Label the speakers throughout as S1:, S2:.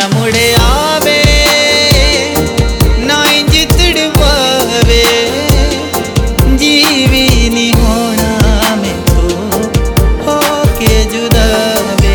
S1: मुड़े आवे ना इंज तड़पावे, जीवी नहीं होना मैं तो होके जुदा वे।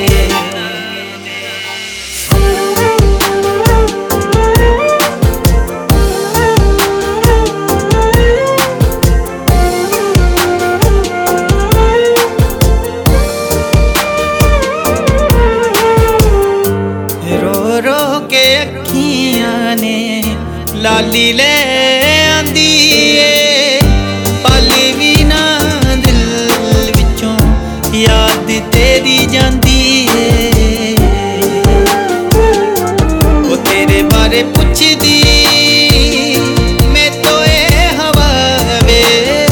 S1: अखियां ने लाली ले आंदी ए, पाली भी ना दिल विचों याद तेरी जांदी ए। वो तेरे बारे पुछदी मैं तो ए हवा वे,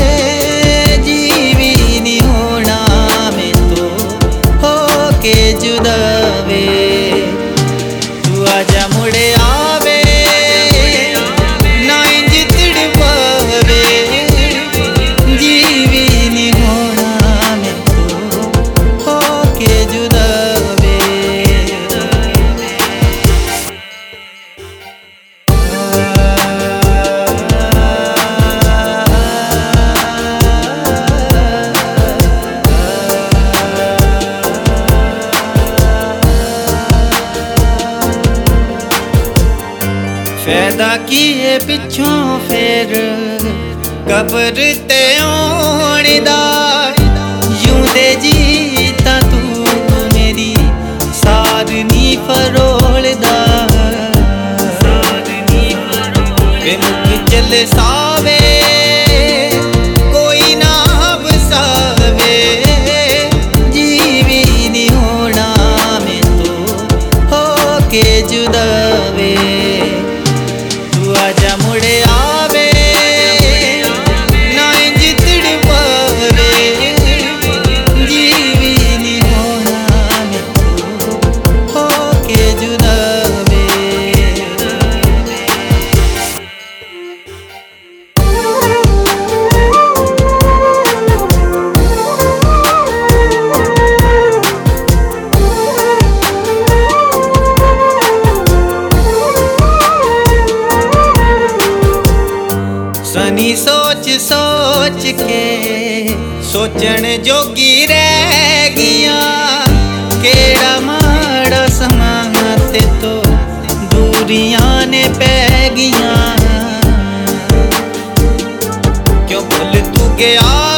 S1: जीवी नहीं होना मैं तो होके जुदा वे। आजा मुड़े आवे ना इंज तड़पावे, जीवी नहीं होना मैं तो होके जुदा वे। फैदा किए पिछों फिर कब्र ते आने दा, यूं दे जीता तू मेरी सार नी फरोलदा। वे मुख चले सावे कोई ना बसावे, जीवी नहीं होना मैं तो होके जुदा वे। आजा मुड़े आवे ना इंज तड़पावे, जीवी नहीं होना मैं तो होके जुदा वे। सनी सोच सोच के सोचण जोगी रह गिया, केड़ा माड़ा समा ते तो दूरियां ने पै गिया। क्यों भुल तू गया